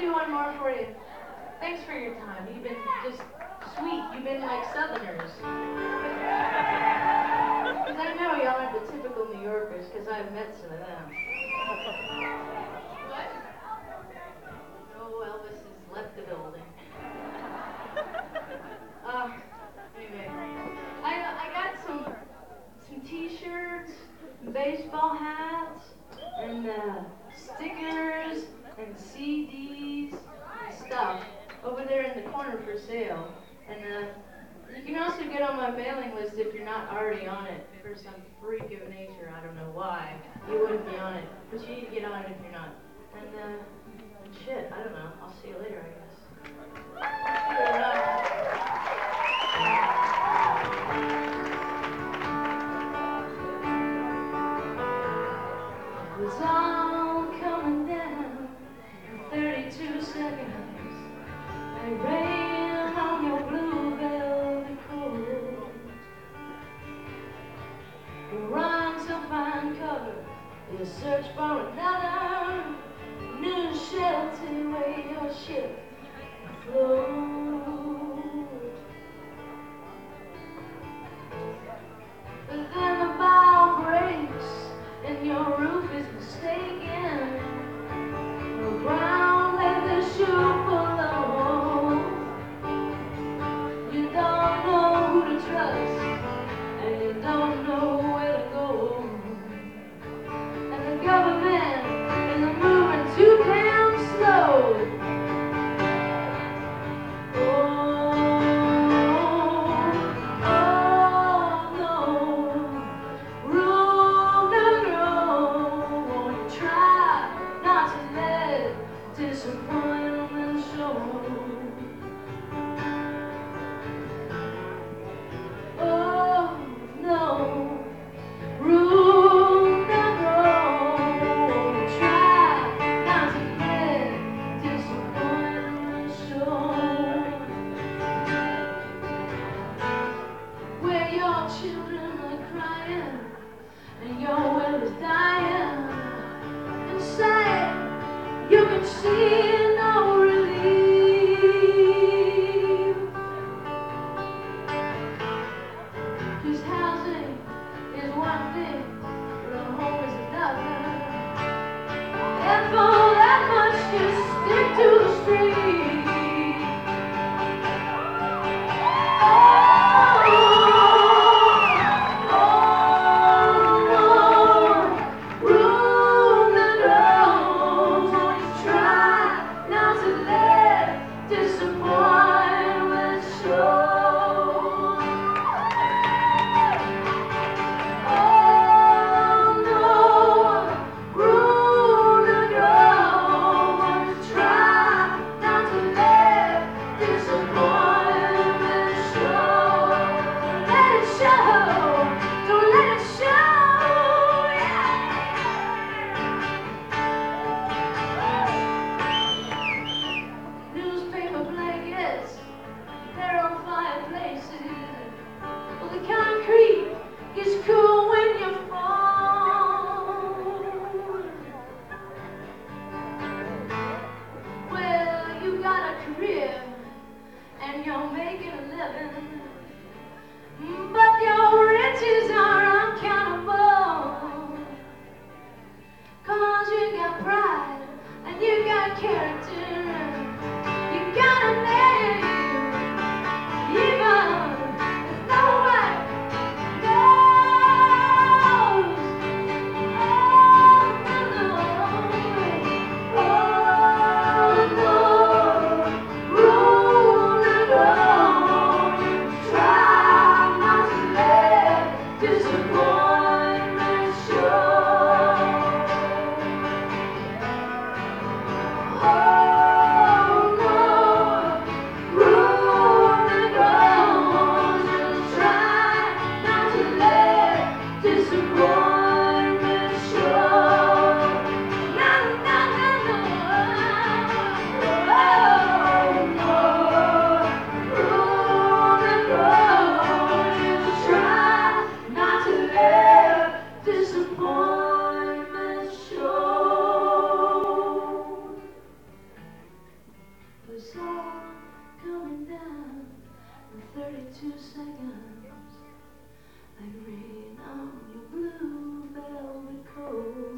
do one more for you. Thanks for your time. You've been just sweet. You've been like Southerners. Because I know y'all aren't the typical New Yorkers, because I've met some of them. What? Oh, Elvis has left the building. Anyway, I got some T-shirts, baseball hats, and stickers, and CDs, and stuff over there in the corner for sale. And you can also get on my mailing list if you're not already on it for some freak of nature. I don't know why you wouldn't be on it, but you need to get on it if you're not. And shit, I don't know. I'll see you later, I guess. See you around. It's all coming down in 32 seconds. And rain on your blue velvet coat. You run to find cover. You search for another new shelter where your ship afloat. But then the bow breaks and your roof is mistaken. The brown leather shoe full of holes. You don't know who to trust, and you don't know where to go. And the government is moving too damn slow. Disappointment show. Oh no, room to grow. Try not to let disappointment show. Where your children are crying and your will is dying inside. You can see no relief. 'Cause housing is one thing, but a home is another. And for that much, just stick to the street. But your riches are uncountable. 'Cause you got pride and you got character. You got a name, even if no one knows. Oh no, room to grow. Try not to let this saw coming down in 32 seconds, like rain on your blue velvet coat.